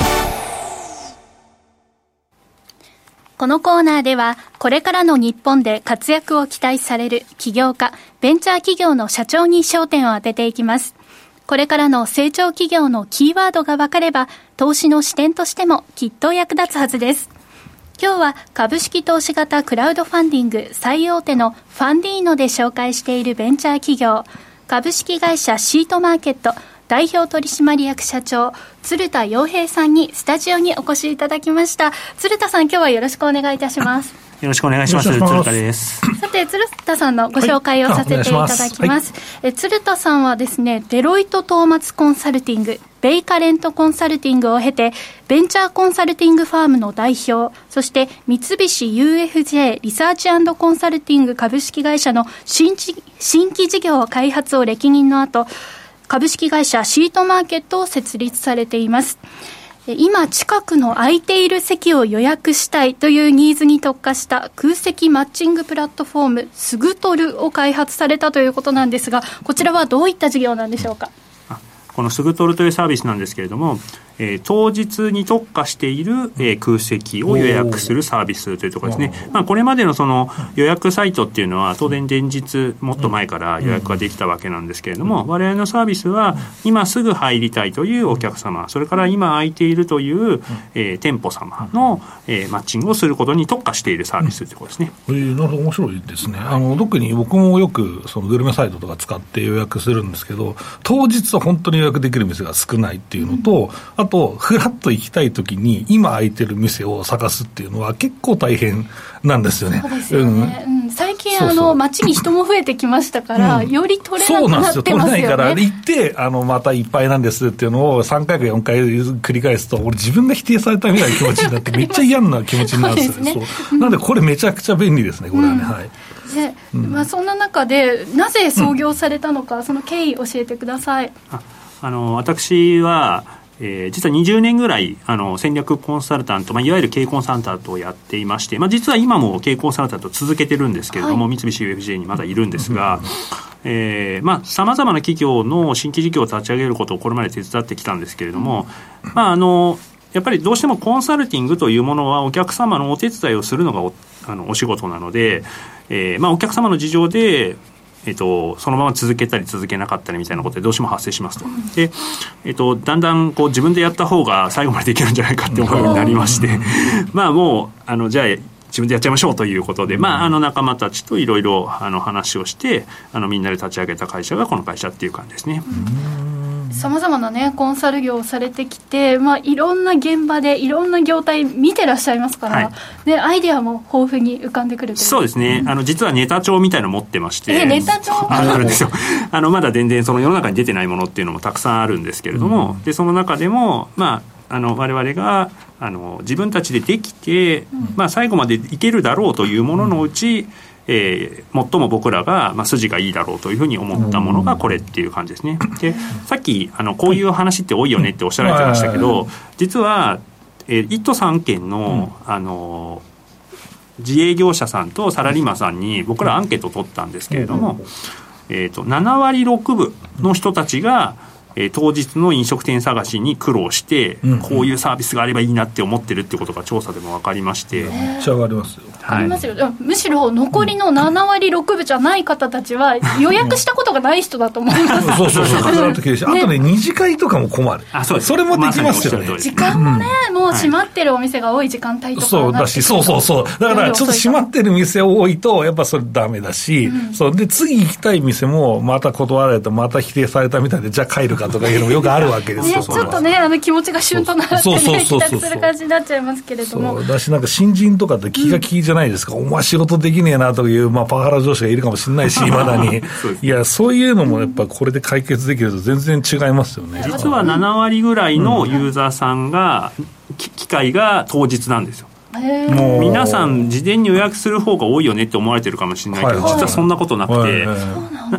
このコーナーではこれからの日本で活躍を期待される起業家、ベンチャー企業の社長に焦点を当てていきます。これからの成長企業のキーワードが分かれば投資の視点としてもきっと役立つはずです。今日は株式投資型クラウドファンディング最大手のファンディーノで紹介しているベンチャー企業、株式会社シートマーケット代表取締役社長鶴田洋平さんにスタジオにお越しいただきました。鶴田さん、今日はよろしくお願いいたします。 よろしくお願いします。鶴田です。 さて、鶴田さんのご紹介をさせていただきます。はいます、はい、え鶴田さんはですね、デロイトトーマツコンサルティング、ベイカレントコンサルティングを経てベンチャーコンサルティングファームの代表、そして三菱 ユーエフジェー リサーチ&コンサルティング株式会社の 新, 新規事業開発を歴任の後、株式会社シートマーケットを設立されています。今近くの空いている席を予約したいというニーズに特化した空席マッチングプラットフォームスグトルを開発されたということなんですが、こちらはどういった事業なんでしょうか。 このスグトルというサービスなんですけれども、えー、当日に特化している、えー、空席を予約するサービスというところですね。まあ、これまでのその予約サイトっていうのは当然前日もっと前から予約ができたわけなんですけれども、我々のサービスは今すぐ入りたいというお客様、それから今空いているという、えー、店舗様の、えー、マッチングをすることに特化しているサービスということですね。 えー、なるほど、面白いですね。あの特に僕もよくそのグルメサイトとか使って予約するんですけど、当日は本当に予約できる店が少ないっていうのと、あとフラッと行きたいときに今空いてる店を探すっていうのは結構大変なんですよね。 そうですよね、うんうん、最近あの街に人も増えてきましたから、うん、より取れなくなってますよね。そうなんですよ、取れないから行ってあのまたいっぱいなんですっていうのをさんかいかよんかい繰り返すと、俺自分が否定されたみたいな気持ちになってめっちゃ嫌な気持ちになるんですよ。そうですね、そう、なのでこれめちゃくちゃ便利ですね、これはね、うん、はい。 でまあ、そんな中でなぜ創業されたのか、うん、その経緯教えてください。 ああの私はえー、実はにじゅうねんぐらいあの戦略コンサルタント、まあ、いわゆる経営コンサルタントをやっていまして、まあ、実は今も経営コンサルタントを続けてるんですけれども、はい、三菱 ユーエフジェー にまだいるんですが、えーまあ、様々な企業の新規事業を立ち上げることをこれまで手伝ってきたんですけれども、まあ、あのやっぱりどうしてもコンサルティングというものはお客様のお手伝いをするのが お, あのお仕事なので、えーまあ、お客様の事情でえっと、そのまま続けたり続けなかったりみたいなことでどうしても発生しますと。で、えっと、だんだんこう自分でやった方が最後までできるんじゃないかって思うようになりましてまあもうあのじゃあ自分でやっちゃいましょうということで、まあ、あの仲間たちといろいろ話をしてあのみんなで立ち上げた会社がこの会社っていう感じですね。 さまざまな、ね、コンサル業をされてきて、まあ、いろんな現場でいろんな業態見てらっしゃいますから、はい、でアイデアも豊富に浮かんでくるという。 そうですね、うん、あの実はネタ帳みたいなの持ってまして、 えネタ帳あるんですよあのまだ全然その世の中に出てないものっていうのもたくさんあるんですけれども、うん、でその中でも、まあ、あの我々があの自分たちでできて、うんまあ、最後までいけるだろうというもののうち、うんえー、最も僕らが、まあ、筋がいいだろうというふうに思ったものがこれっていう感じですね。でさっきあのこういう話って多いよねっておっしゃられてましたけど、実は、えー、いっとさんけんの、あの自営業者さんとサラリーマンさんに僕らアンケートを取ったんですけれども、えー、とななわりろくぶの人たちがえー、当日の飲食店探しに苦労して、うん、こういうサービスがあればいいなって思ってるってことが調査でも分かりまして、 めっちゃ上がりますよ、 はい、ありますよ。むしろ残りのななわりろくぶじゃない方たちは予約したことがない人だと思いますそうそうそう、あとね二次会とかも困る。 あ、そうです。 それもできますよね、 ま、時間もね、うん、もう閉まってるお店が多い時間帯とかそうだし、そうそうそう、だからちょっと閉まってる店多いとやっぱそれダメだし、うん、そうで次行きたい店もまた断られてまた否定されたみたいで、じゃあ帰るかとかいうのもよくあるわけですよ、 ね、ちょっとねあの気持ちがシュンとなってね帰宅する感じになっちゃいますけれども、 そうだし、なんか新人とかって気が気じゃないですか、うん、お前仕事できねえなという、まあ、パワハラ上司がいるかもしれないしいまだにいやそういうのもやっぱこれで解決できると全然違いますよね。 実はななわりぐらいのユーザーさんが、うん、機会が当日なんですよ。もう皆さん事前に予約する方が多いよねって思われてるかもしれないけど、はい、実はそんなことなくて、はいはい、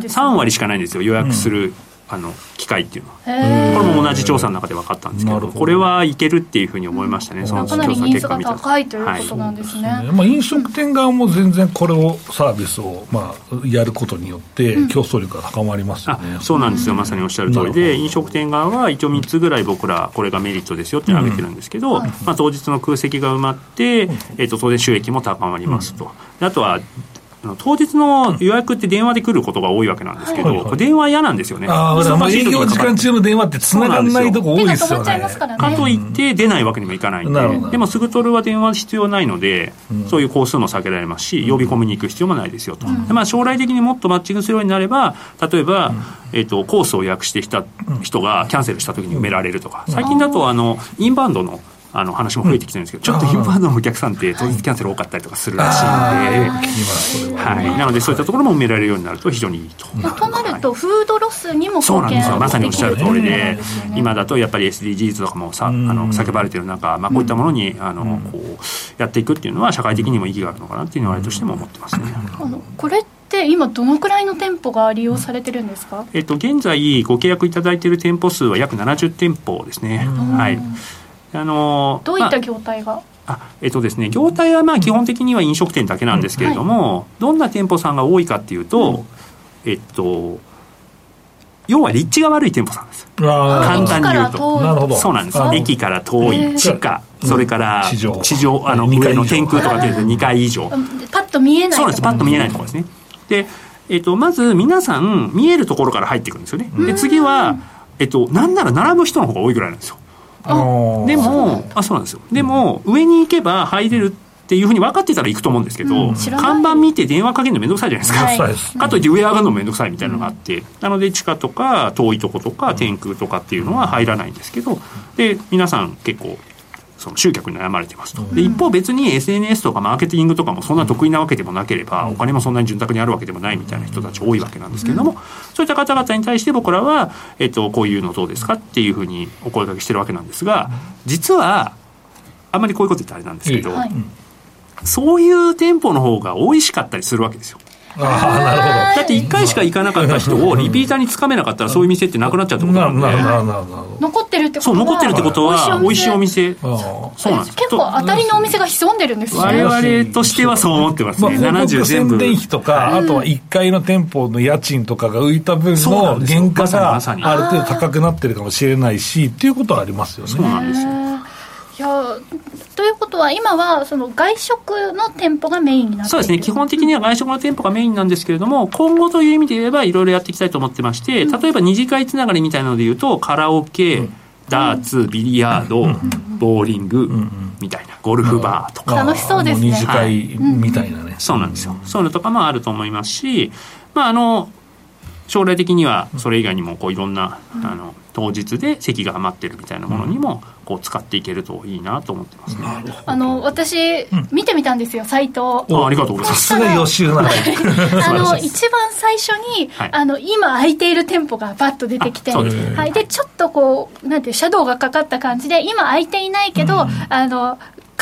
さんわりしかないんですよ、予約する、うん、あの機会っていうのは。これも同じ調査の中で分かったんですけど、どこれはいけるっていうふうに思いましたね、うん、その調査結果見たら。かなりニーズが高いということなんですね、はい、 まあ、飲食店側も全然これをサービスをまあやることによって競争力が高まりますよね、 うん、そうなんですよ、まさにおっしゃる通りで、飲食店側は一応みっつぐらい僕らこれがメリットですよって挙げてるんですけど、うん、まあ、当日の空席が埋まって、えー、と当然収益も高まりますと、うん、あとは当日の予約って電話で来ることが多いわけなんですけど、はいはい、これ電話嫌なんですよね。 ああ、営業時間中の電話って繋がんないとこ多いですよね。 かといって出ないわけにもいかないんで、うん、でもすぐ取るは電話必要ないので、うん、そういう工数も避けられますし、呼び込みに行く必要もないですよと、うん、でまあ、将来的にもっとマッチングするようになれば、例えば、うん、えーと、コースを予約してきた人がキャンセルした時に埋められるとか、最近だとあのインバウンドのあの話も増えてきてるんですけど、うん、ちょっとインバウンドのお客さんって当日キャンセル多かったりとかするらしいので、はい、なのでそういったところも埋められるようになると非常にいいと。 まあ、となるとフードロスにもそうなんですよ、まさにおっしゃる通りで、今だとやっぱり エスディージーズ とかもさ、あの叫ばれている中、まあ、こういったものにあのこうやっていくっていうのは社会的にも意義があるのかなっていうのはあれとしても思ってますね。 あのこれって今どのくらいの店舗が利用されてるんですか？ えっと、現在ご契約いただいている店舗数は約ななじゅうてんぽですね。はい、あのどういった業態が、まああえっとですね、業態はまあ基本的には飲食店だけなんですけれども、うんはい、どんな店舗さんが多いかっていうと、うん、えっと要は立地が悪い店舗さんです。簡単に言うと。 なるほど。 そうなんです。駅から遠い、地下、それから地上、地上あの上の天空とかっていうにかい以上。 パッと見えない。 そうなんです。パッと見えないところですね。で、えっとまず皆さん見えるところから入ってくるんですよね。で次はえっとなんなら並ぶ人の方が多いぐらいなんですよ。でもあそうなんですよ。でも上に行けば入れるっていうふうに分かってたら行くと思うんですけど、うん、看板見て電話かけるのめんどくさいじゃないですか、はい、かといって上上がるのもめんどくさいみたいなのがあって、うん、なので地下とか遠いとことか天空とかっていうのは入らないんですけど、で皆さん結構その集客に悩まれてますと。で一方別に エスエヌエス とかマーケティングとかもそんな得意なわけでもなければ、お金もそんなに潤沢にあるわけでもないみたいな人たち多いわけなんですけれども、そういった方々に対して僕らは、えっと、こういうのどうですかっていうふうにお声掛けしてるわけなんですが、実はあんまりこういうこと言ってあれなんですけど、はい、そういう店舗の方が美味しかったりするわけですよ。 あなるほど。 だっていっかいしか行かなかった人をリピーターにつかめなかったらそういう店ってなくなっちゃうってことなんで、 残ってるってことはそう残ってるってことは美味しいお店、 そうなんです。結構当たりのお店が潜んでるんですね。 我々としてはそう思ってますね。 まあ、ななじゅう全部宣伝費とか、あとはいっかいの店舗の家賃とかが浮いた分の原価がある程度高くなってるかもしれないしっていうことはありますよね。 そうなんですよ。 いやということは今はその外食の店舗がメインになっている。 そうですね、基本的には外食の店舗がメインなんですけれども、今後という意味で言えばいろいろやっていきたいと思ってまして、例えば二次会つながりみたいなので言うとカラオケ、うん、ダーツ、ビリヤード、うん、ボーリング、うん、みたいなゴルフバーとか、 楽しそうですね。 二次会みたいなね、はい、 そうなんですよ。そういうのとかもあると思いますし、まああの将来的にはそれ以外にもこういろんな、うん、あの当日で席が余ってるみたいなものにもこう使っていけるといいなと思ってますね。 あの私見てみたんですよ、サイト。 あ, ありがとうございます。 さすが予習なあの一番最初に、はい、あの今空いている店舗がバッと出てきて、で、はい、でちょっとこうなんていうシャドウがかかった感じで今空いていないけど、うん、あの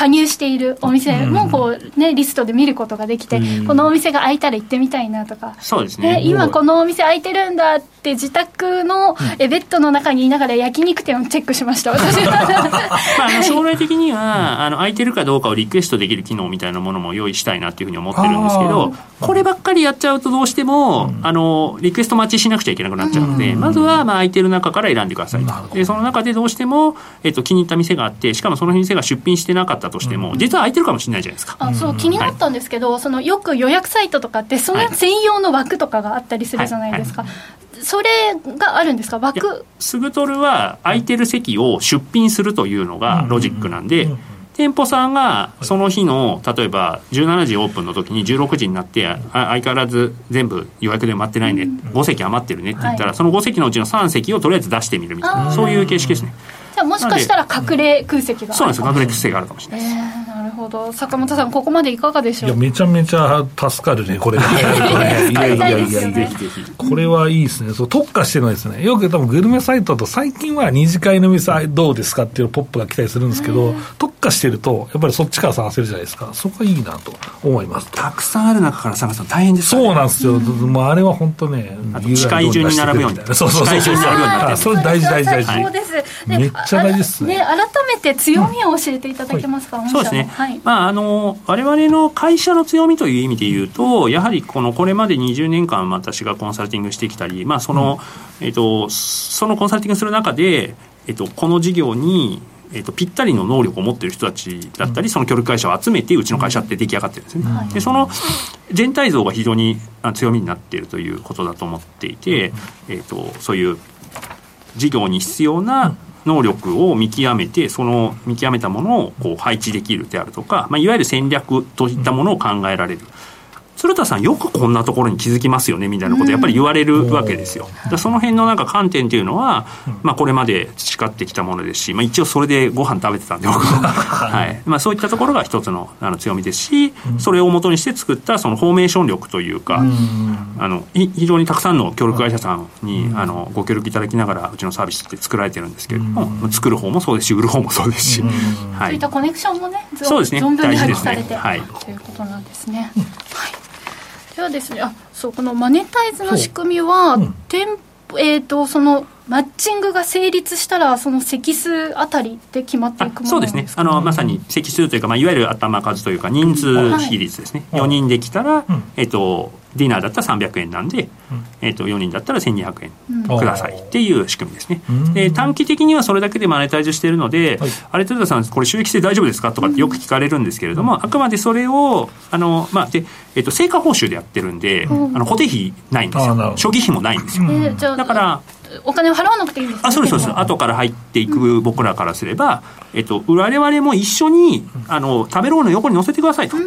加入しているお店もこう、ね、リストで見ることができて、うん、このお店が開いたら行ってみたいなとか、 そうですね、 今このお店開いてるんだって自宅のベッドの中にいながら焼肉店をチェックしました私はまあ、あの将来的にはあの空いてるかどうかをリクエストできる機能みたいなものも用意したいなっていうふうに思ってるんですけど、こればっかりやっちゃうとどうしても、うん、あのリクエスト待ちしなくちゃいけなくなっちゃうので、うん、まずはまあ空いてる中から選んでくださいと。でその中でどうしても、えっと、気に入った店があって、しかもその店が出品してなかったとしても、うん、実は空いてるかもしれないじゃないですか。 あ、そう気になったんですけど、はい、そのよく予約サイトとかってその専用の枠とかがあったりするじゃないですか、はいはいはい、それがあるんですか？枠スグトルは空いてる席を出品するというのがロジックなんで、うんうんうん、店舗さんがその日の例えばじゅうしちじオープンの時にじゅうろくじになって相変わらず全部予約で埋まってないね、うん、ご席余ってるねって言ったら、はい、そのご席のうちのさん席をとりあえず出してみるみたいな、そういう形式ですね。 じゃあもしかしたら隠れ空席があるかもしれない。 そうなんですよ、隠れ空席があるかもしれないです、 えー、なるほど。坂本さんここまでいかがでしょう？ いやめちゃめちゃ助かるねこれがいやいやいやいやぜひぜひこれはいいですね。そう特化してるのですね。よく多分グルメサイトと最近は二次会の店どうですかっていうポップが来たりするんですけど、特化してるとやっぱりそっちから探せるじゃないですか。そこはいいなと思います。 たくさんある中から探すの大変ですからね。 そうなんですよ、うん、もうあれは本当ね、 あと近い順に並ぶようになって、そうそうそう、近い順に並ぶようになって、 それ大事大事大事、 そうです。 めっちゃ大事ですね。 改めて強みを教えていただけますか？ うん、そうですね、はい、まあ、あの我々の会社の強みという意味で言うと、やはりこのこれまでにじゅうねんかん私がコンサルティングしてきたり、まあそのうん、えっと、そのコンサルティングする中で、えっと、この事業にえー、とぴったりの能力を持っている人たちだったり、その協力会社を集めてうちの会社って出来上がってるんですね、うん、でその全体像が非常に強みになっているということだと思っていて、えー、とそういう事業に必要な能力を見極めて、その見極めたものをこう配置できるであるとか、まあ、いわゆる戦略といったものを考えられる。鶴田さんよくこんなところに気づきますよねみたいなことをやっぱり言われるわけですよ。だその辺のなんか観点というのは、まあ、これまで培ってきたものですし、まあ、一応それでご飯食べてたんで僕は、はいまあ、そういったところが一つ の, あの強みですし、それを元にして作ったそのフォーメーション力というか、あの非常にたくさんの協力会社さんにあのご協力いただきながらうちのサービスって作られてるんですけれども、作る方もそうですし売る方もそうですし、 はい、そういったコネクションもね、 そうですね、 存分に発揮されて、 ね、はい、 ということなんですね。はい、ではですね、あ、そうこのマネタイズの仕組みは、うん、店えーと、そのマッチングが成立したらその席数あたりで決まっていくものなんですか？ そうですね、あのまさに席数というか、まあ、いわゆる頭数というか人数比率ですね、はい、よにんできたら、うんえーと、ディナーだったらさんびゃくえんなんで、うんえーと、よにんだったらせんにひゃくえんくださいっていう仕組みですね、うん、で短期的にはそれだけでマネタイズしているので、はい、あれ鶴田さんこれ収益性大丈夫ですかとかってよく聞かれるんですけれども、うん、あくまでそれをあの、まあでえーと、成果報酬でやってるんで、うん、あの固定費ないんですよ、初期費もないんですよ、えー、じゃあだからお金を払わなくていいんですね。 あ、そうですそうです。後から入っていく僕らからすれば、うんえっと、我々も一緒にあの食べログの横に載せてくださいと、うん、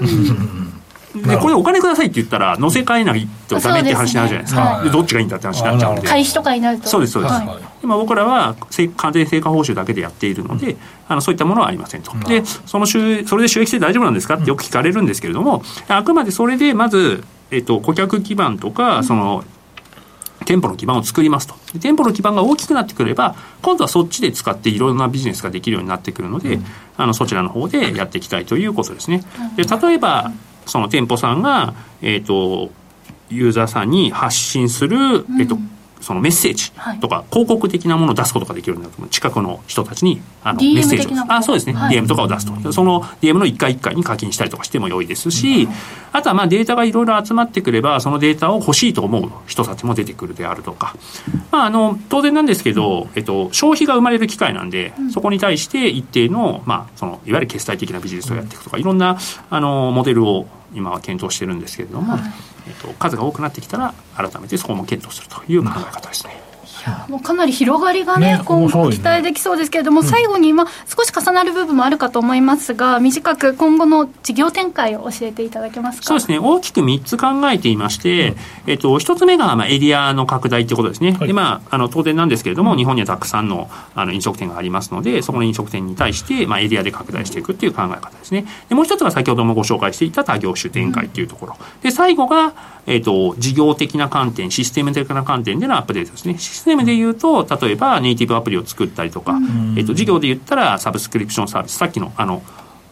でこれお金くださいって言ったら載せ替えないとダメって話になるじゃないですか。で、ねはい、でどっちがいいんだって話になっちゃうので、 開始とかになると、 そうですそうです、はい、今僕らは完全成果報酬だけでやっているので、うん、あのそういったものはありませんと、うん、でその収それで収益性大丈夫なんですかってよく聞かれるんですけれども、うん、あくまでそれでまず、えっと、顧客基盤とか、うん、その店舗の基盤を作りますと。店舗の基盤が大きくなってくれば今度はそっちで使っていろんなビジネスができるようになってくるので、うん、あのそちらの方でやっていきたいということですね。で例えばその店舗さんが、えーと、ユーザーさんに発信する、えーとうんそのメッセージとか広告的なものを出すことができるようになると、近くの人たちにあのメッセージをあそうですね、はい、ディーエム とかを出すと、その ディーエム のいっかいいっかいに課金したりとかしても良いですし、うん、あとはまあデータがいろいろ集まってくればそのデータを欲しいと思う人たちも出てくるであるとか、まあ、あの当然なんですけど、えっと、消費が生まれる機会なんで、うん、そこに対して一定の、まあ、そのいわゆる決済的なビジネスをやっていくとか、いろんなあのモデルを今は検討してるんですけれども、はいえっと、数が多くなってきたら改めてそこも検討するという考え方ですね。 もうかなり広がりがね、ね今後期待できそうですけれども、ね、最後に、まあ、少し重なる部分もあるかと思いますが、短く今後の事業展開を教えていただけますか？ そうですね、大きくみっつ考えていまして、うんえっと、ひとつめがまあエリアの拡大ということですね、はいでまあ、あの当然なんですけれども、うん、日本にはたくさん の, あの飲食店がありますので、そこの飲食店に対して、まあ、エリアで拡大していくという考え方ですね。でもう一つが先ほどもご紹介していた多業種展開というところ、うん、で最後が、えっと、事業的な観点、システム的な観点でのアップデートですね。システムでいうと例えばネイティブアプリを作ったりとか、えっと、事業で言ったらサブスクリプションサービス、さっきのあの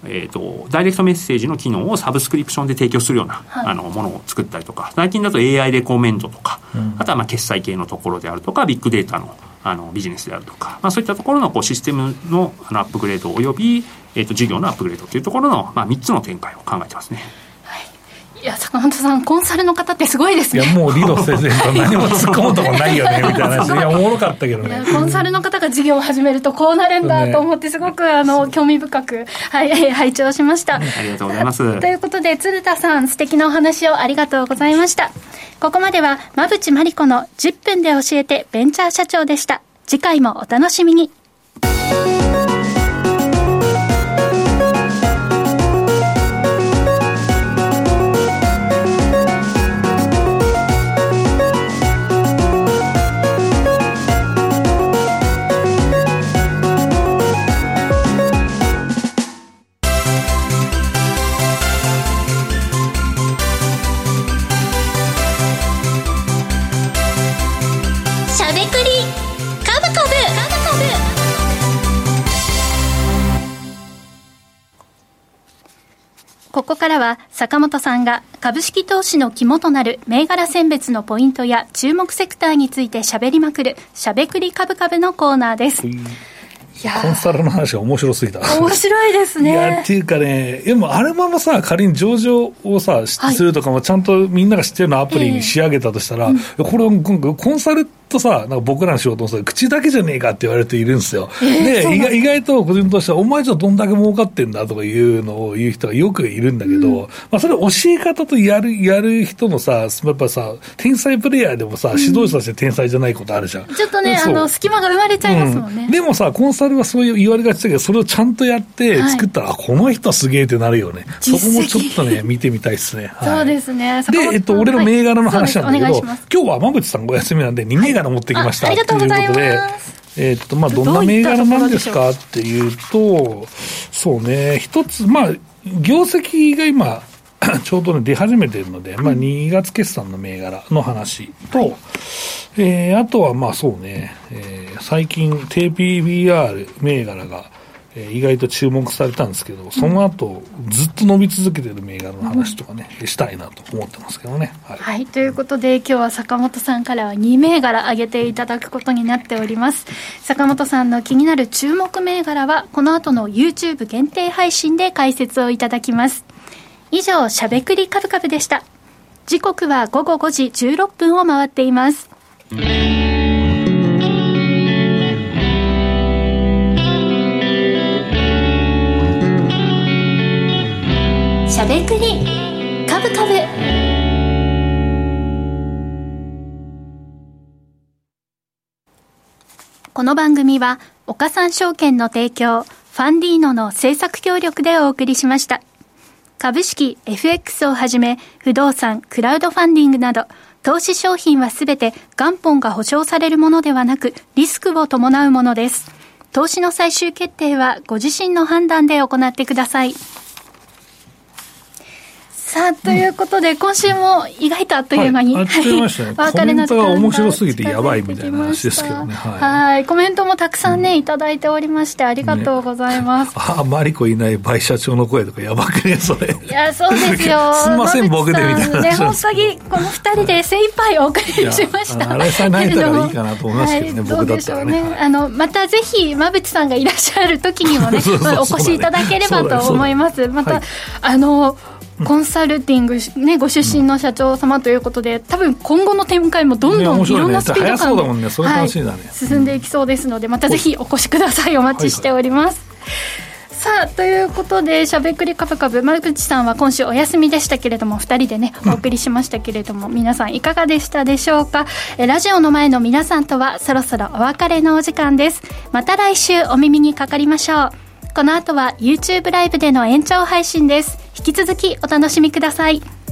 えーと、ダイレクトメッセージの機能をサブスクリプションで提供するような、はい、あのものを作ったりとか、最近だと エーアイ レコメンドとか、うん、あとはまあ決済系のところであるとか、ビッグデータの、あのビジネスであるとか、まあ、そういったところのこうシステム の, あのアップグレードおよび、えーと、事業のアップグレードというところの、まあ、みっつの展開を考えてますね。 いや坂本さんコンサルの方ってすごいですね。 いやもう理路整然と何も突っ込むとこないよねみたいな話。いやおもろかったけどね。 コンサルの方が事業を始めるとこうなるんだと思ってすごくあの興味深く、はい、拝聴しました。 ありがとうございます。 ということで鶴田さん素敵なお話をありがとうございました。ここまでは馬淵真理子のじゅっぷんで教えてベンチャー社長でした。次回もお楽しみに。ここからは坂本さんが株式投資の肝となる銘柄選別のポイントや注目セクターについて喋りまくるしゃべくり株株のコーナーです。 いやコンサルの話が面白すぎた。 面白いですね。 いやっていうかね、でもあれままさ仮に上場をさするとかもちゃんとみんなが知ってるようなアプリに仕上げたとしたら、えー、これはコンサルとさなんか僕らの仕事もさ口だけじゃねえかって言われる人いるんですよ。えー、で意外、意外と個人としてはお前ちょっとどんだけ儲かってんだとかいうのを言う人がよくいるんだけど、うんまあ、それ教え方とやるやる人のさやっぱさ天才プレイヤーでもさ指導者として天才じゃないことあるじゃん。 ちょっとねあの隙間が生まれちゃいますもんね。 うん、でもさコンサルはそういう言われがちだけどそれをちゃんとやって作ったら、はい、この人すげえってなるよね。そこもちょっとね見てみたいですね。はい、 そうですね。 で、えっと、俺の銘柄の話なんだけど、 はい、 今日は馬淵さんお休みなんでに銘柄持ってきました、はい、 ということで、 えっとまあ、どんな銘柄なんですかっていうと、そうね一つまあ業績が今ちょうど、ね、出始めているので、まあ、にがつ決算の銘柄の話と、はいえー、あとはまあそうね、えー、最近低 ピービーアール 銘柄が、えー、意外と注目されたんですけど、その後ずっと伸び続けている銘柄の話とかね、うん、したいなと思ってますけどね。 はい、はい、ということで今日は坂本さんからはに銘柄挙げていただくことになっております。坂本さんの気になる注目銘柄はこの後の YouTube 限定配信で解説をいただきます。以上しゃべくりカブカブでした。時刻はごごごじじゅうろっぷんを回っています。しゃべくりカブカブ。この番組は岡三証券の提供、ファンディーノの制作協力でお送りしました。株式 エフエックス をはじめ不動産、クラウドファンディングなど投資商品はすべて元本が保証されるものではなくリスクを伴うものです。投資の最終決定はご自身の判断で行ってください。さあということで、うん、今週も意外とあっという間に、 はい、あっという間でしたね。コメントが面白すぎてやばいみたいな話ですけどね。はい、 はいコメントもたくさんね、うん、いただいておりましてありがとうございます。ね、 ああマリコいないバイ社長の声とかやばくねそれ。 いやそうですよ。 すみません僕でみたいな話、 ね、本当にこのふたりで精一杯お送りしました。 あれさえ泣いたらいいかなと思いますけどね、はい、僕だったらね。 ねあのまたぜひ馬淵さんがいらっしゃる時にもねお越しいただければと思います。また、はい、あのコンサルティング、ね、ご出身の社長様ということで、多分今後の展開もどんどんいろんなスピード感で、ねねはい、進んでいきそうですので、またぜひお越しください。お待ちしております。はいはい、さあということでしゃべくりカブカブ、馬淵さんは今週お休みでしたけれどもふたりでねお送りしましたけれども、うん、皆さんいかがでしたでしょうか。えラジオの前の皆さんとはそろそろお別れのお時間です。また来週お耳にかかりましょう。この後は YouTube ライブでの延長配信です。引き続きお楽しみください。